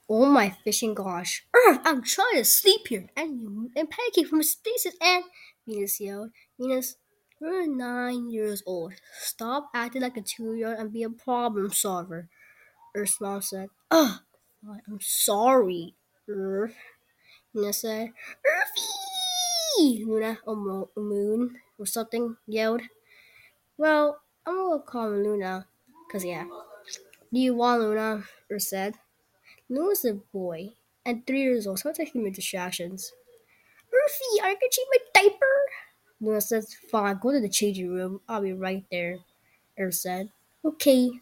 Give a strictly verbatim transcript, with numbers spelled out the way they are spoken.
Oh my fishing gosh. Earth, I'm trying to sleep here. And you and pancake from spaces and Venus yelled. Venus, you're nine years old. Stop acting like a two-year-old and be a problem solver. Earth's mom said, Ugh, I'm sorry, Earth. Luna said, Earthy! Luna or Mo- Moon or something yelled. Well, I'm gonna call him Luna. Cause yeah. Do you want Luna? Earth said. Luna's a boy and three years old, so I'm taking me distractions. Earthy, are you gonna change my diaper? Luna says, fine, go to the changing room. I'll be right there. Earth said, okay.